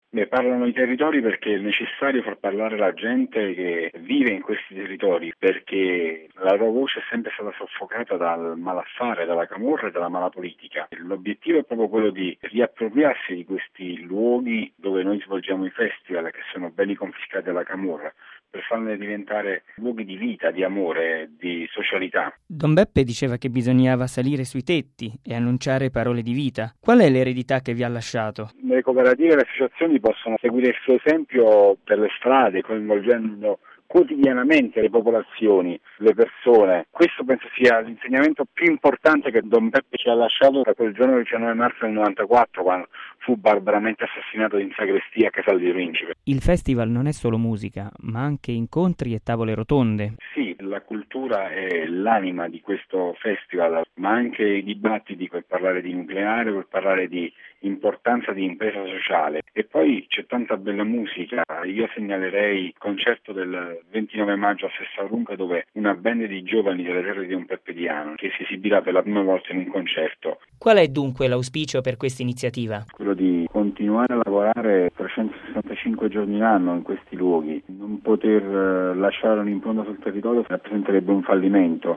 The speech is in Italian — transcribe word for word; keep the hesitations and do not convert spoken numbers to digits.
Ne parlano i territori perché è necessario far parlare la gente che vive in questi territori, perché la loro voce è sempre stata soffocata dal malaffare, dalla camorra e dalla mala politica. L'obiettivo è proprio quello di riappropriarsi di questi luoghi dove noi svolgiamo i festival, che sono beni confiscati alla camorra, per farne diventare luoghi di vita, di amore, di socialità. Don Beppe diceva che bisognava salire sui tetti e annunciare parole di vita. Qual è l'eredità che vi ha lasciato? Le cooperative e le associazioni possono seguire il suo esempio per le strade, coinvolgendo quotidianamente le popolazioni, le persone. Questo penso sia l'insegnamento più importante che Don Beppe ci ha lasciato da quel giorno del diciannove marzo del novantaquattro, quando fu barbaramente assassinato in sagrestia a Casal di Principe. Il festival non è solo musica, ma anche incontri e tavole rotonde. Sì, la cultura è l'anima di questo festival, ma anche i dibattiti per parlare di nucleare, per parlare di importanza di impresa sociale. E poi c'è tanta bella musica. Io segnalerei il concerto del ventinove maggio a Sessalunga, dove una band di giovani delle terre di Don Peppe Diano che si esibirà per la prima volta in un concerto. Qual è dunque l'auspicio per questa iniziativa? Quello di continuare a lavorare trecentosessantacinque giorni l'anno in questi luoghi. Non poter lasciare un'impronta sul territorio rappresenterebbe un fallimento.